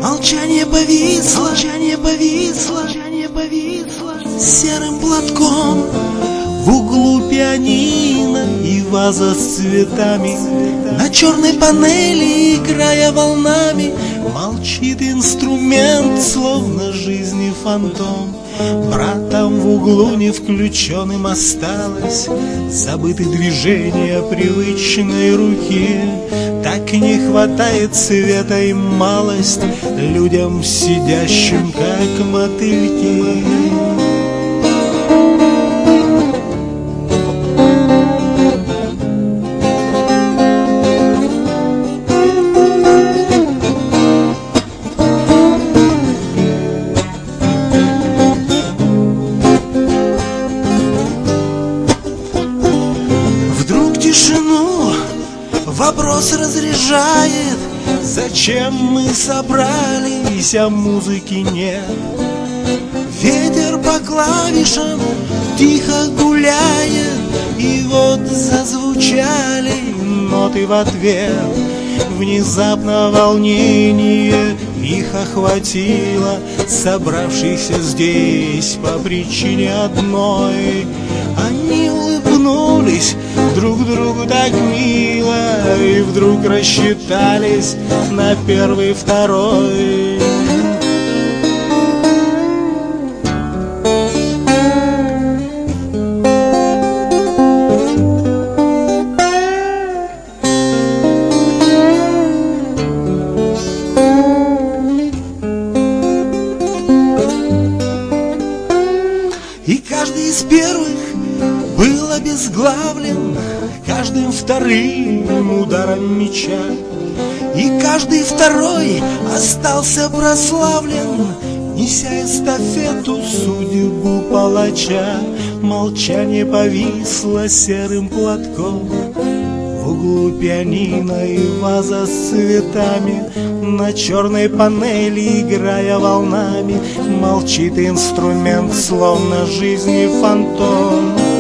Молчание повисло, молчание повисло, молчание повисло серым платком. В углу пианино и ваза с цветами, на черной панели, играя волнами, молчит инструмент, словно жизни фантом. Братом в углу не включенным осталось, забыты движения привычной руки. Так не хватает света и малость людям, сидящим как мотыльки. Тишину вопрос разряжает: зачем мы собрались, а музыки нет? Ветер по клавишам тихо гуляет, и вот зазвучали ноты в ответ. Внезапно волнение их охватило, собравшихся здесь по причине одной. Они улыбнулись друг другу так мило и вдруг рассчитались на первый, второй. И каждый из первых был обезглавлен каждым вторым ударом меча, и каждый второй остался прославлен, неся эстафету судьбу палача. Молчание повисло серым платком. В углу пианино и ваза с цветами, на черной панели, играя волнами, молчит инструмент, словно жизни фантом.